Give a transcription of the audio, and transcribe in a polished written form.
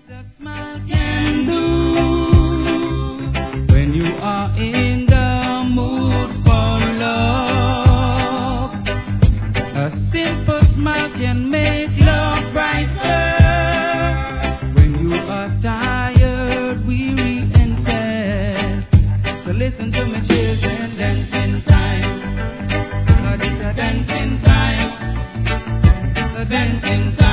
a smile can do when you are in the mood for love. A simple smile can make love brighter when you are tired, weary, and sad. So listen to me, children, dancing time. Lord, it's a dancing time. It's a dancing time.